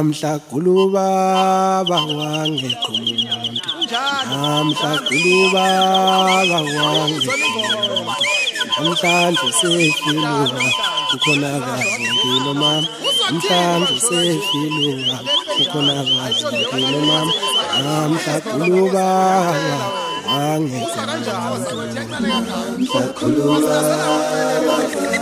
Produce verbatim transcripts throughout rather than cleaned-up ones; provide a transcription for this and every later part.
namhla kulubaba wangekho umuntu namhla kulubaba wangekho umuntu namhlanje sefiluka ukhona kazi impilo mama namhlanje sefiluka ukhona kazi impilo mama namhla kulubaba wangekho umuntu namhla kulubaba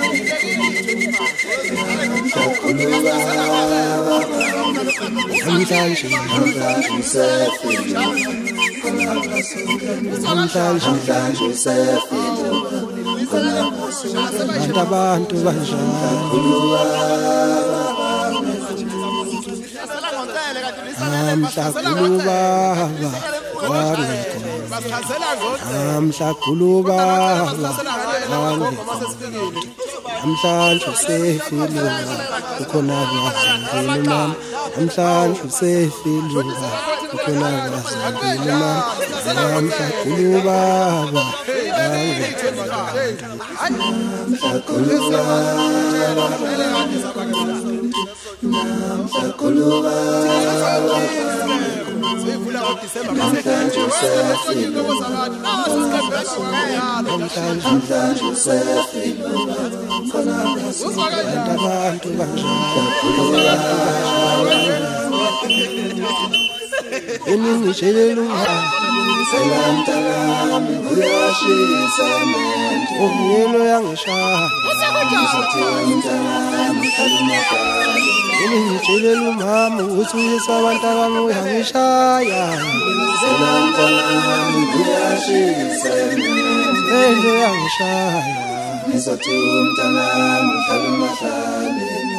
namhlanje namhlanje sefiluka namhlanje sefiluka abantu banjani namhla kulubaba wangekho namhla kulubaba wangekho namhlanje sefiluka ukhona kazi impilo mama namhlanje sefiluka ukhona kazi impilo mama namhla kulubaba wangekho namhla kulubaba namhla kulubaba namhlanje sefiluka namhlanje sefiluka abantu banjani eningitshelele selamtalami uyashisa manje umyelo yangishaya eningitshelele umama ukuthi uyisa abantu abami uyangishaya selamtalami uyashisa umyelo yangishaya ngizothi umntanami uhlala umahlabeni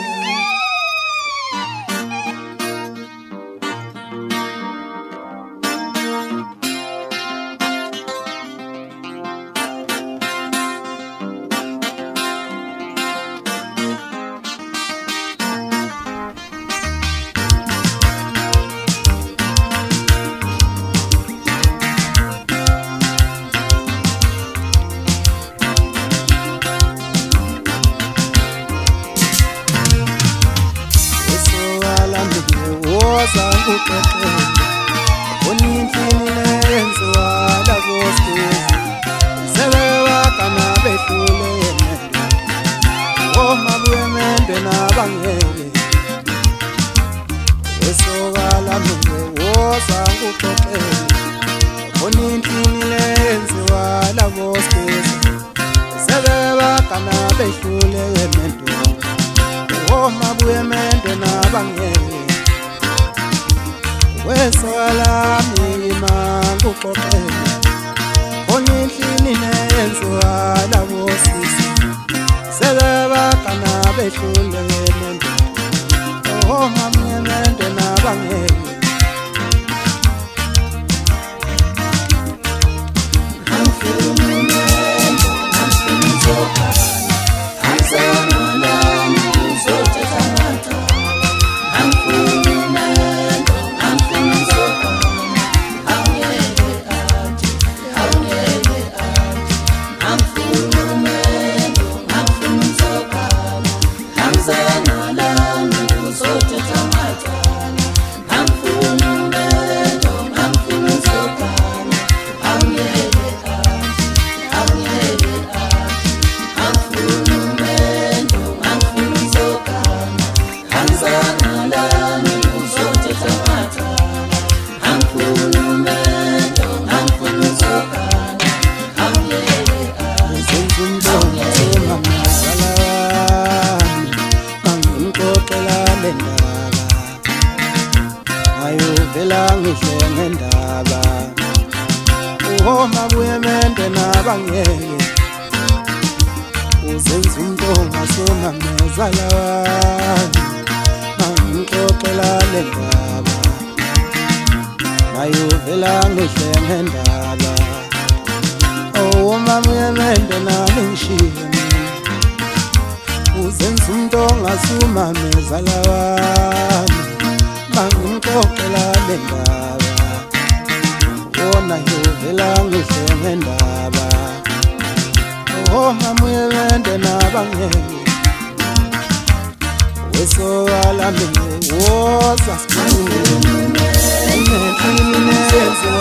so alambe woza spune mine mine